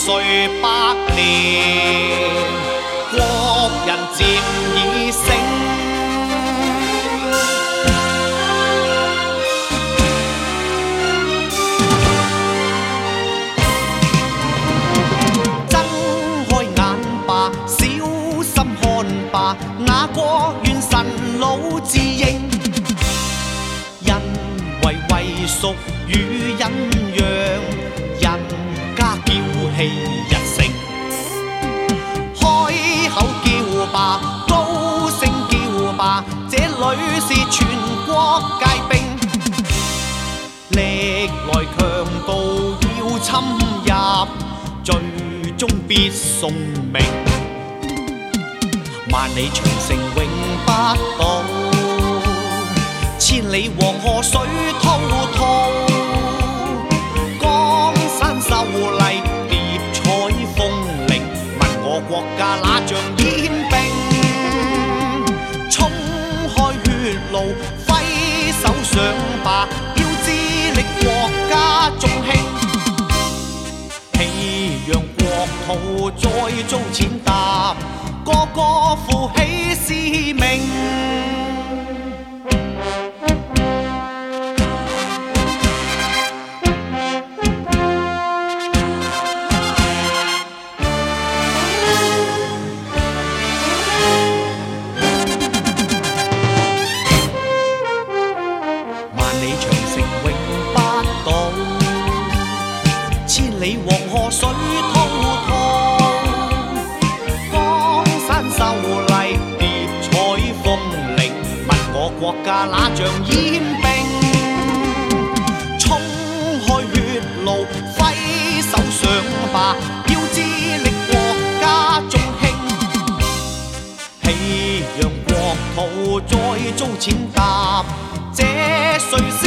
岁百年，國人漸已醒。睜開眼吧，小心看吧，那國元神老自認。人為屬與忍讓，人家叫氣日盛。開口叫吧，高聲叫吧，這裏是全國界兵。歷來強盜要侵入，最終必送命。萬里長城永不倒，千里黃河水滔滔。江山秀麗，疊彩鳳翎，問我國家哪像煙兵？衝開血路，揮手上吧，要致力國家中興。豈讓國土再遭踐踏，個個負起使命。千里黃河水滔滔，江山秀麗，疊彩鳳翎，問我國家哪像煙兵？衝開血路，揮手上吧，要致力國家中興。豈讓國土再遭踐踏，這誰